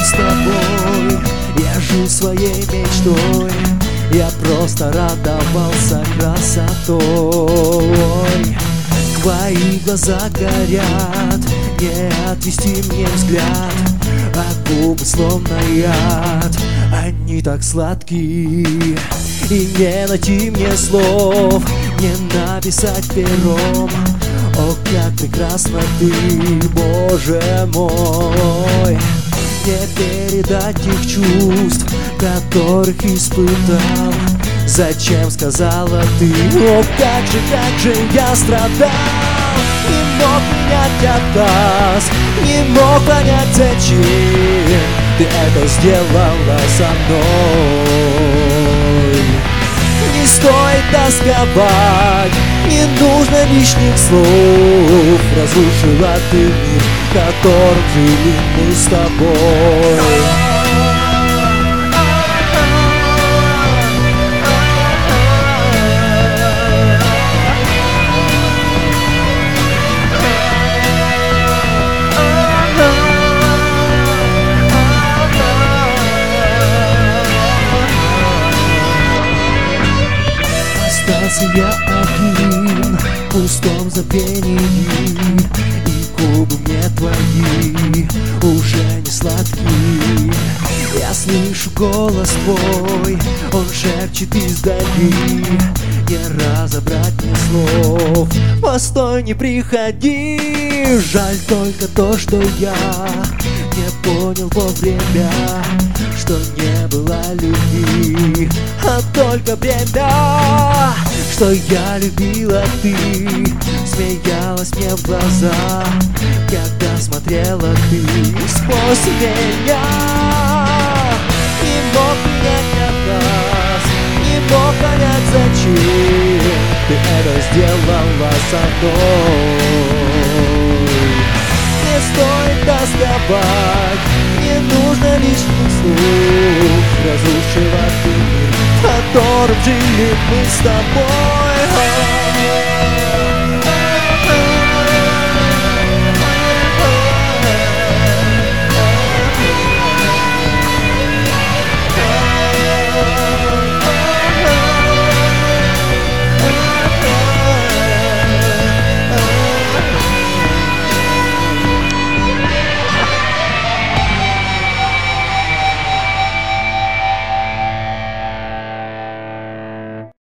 с тобой, я жил своей мечтой, я просто радовался красотой. Твои глаза горят, не отвести мне взгляд, а губы словно яд, они так сладкие. И не найти мне слов, не написать пером. О, как прекрасна ты, Боже мой. Не передать тех чувств, которых испытал. Зачем сказала ты? О, как же я страдал. Не мог принять отказ, не мог понять, зачем ты это сделала со мной. Не стоит тосковать, не нужно лишних слов. Разрушила ты мир, в котором жили мы с тобой. Остался я один в пустом забвении, и губы мне твои уже не сладкие. Я слышу голос твой, он шепчет издали, не разобрать мне слов. Постой, не приходи, жаль только то, что я не понял вовремя, что не было любви, а только бремя. Что я любила, ты смеялась мне в глаза, когда смотрела ты сквозь меня. Не мог принять отказ, не мог понять, зачем ты это сделала со мной. Не стоит тосковать, не нужно лишних слов. Разрушила ты мир, в котором жили мы с тобой.